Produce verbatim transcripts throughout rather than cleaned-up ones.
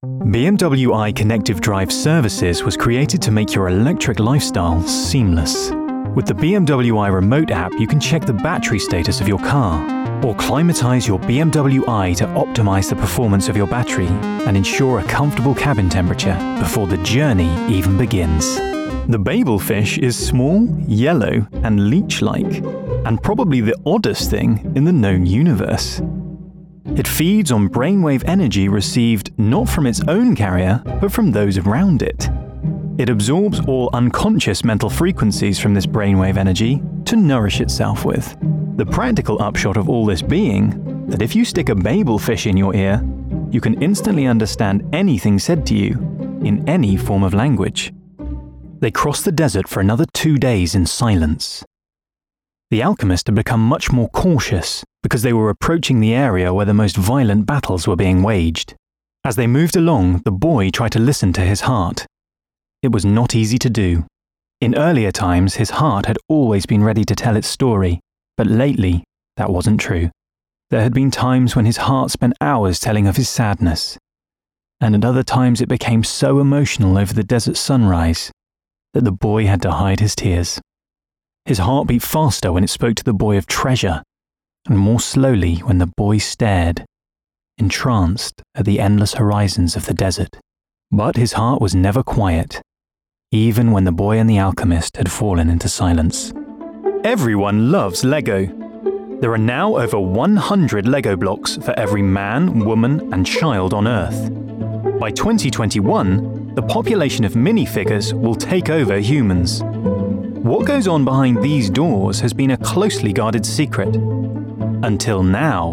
B M W i Connective Drive Services was created to make your electric lifestyle seamless. With the B M W i Remote app, you can check the battery status of your car, or climatize your B M W i to optimize the performance of your battery and ensure a comfortable cabin temperature before the journey even begins. The Babel fish is small, yellow, and leech-like, and probably the oddest thing in the known universe. It feeds on brainwave energy received not from its own carrier, but from those around it. It absorbs all unconscious mental frequencies from this brainwave energy to nourish itself with. The practical upshot of all this being that if you stick a Babel fish in your ear, you can instantly understand anything said to you in any form of language. They crossed the desert for another two days in silence. The alchemist had become much more cautious because they were approaching the area where the most violent battles were being waged. As they moved along, the boy tried to listen to his heart. It was not easy to do. In earlier times, his heart had always been ready to tell its story, but lately, that wasn't true. There had been times when his heart spent hours telling of his sadness, and at other times it became so emotional over the desert sunrise that the boy had to hide his tears. His heart beat faster when it spoke to the boy of treasure, and more slowly when the boy stared, entranced at the endless horizons of the desert. But his heart was never quiet, even when the boy and the alchemist had fallen into silence. Everyone loves Lego. There are now over one hundred Lego blocks for every man, woman, and child on Earth. By twenty twenty-one, the population of minifigures will take over humans. What goes on behind these doors has been a closely guarded secret. Until now.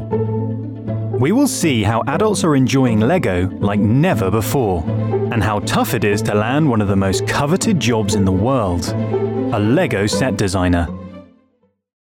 We will see how adults are enjoying Lego like never before, and how tough it is to land one of the most coveted jobs in the world, a Lego set designer.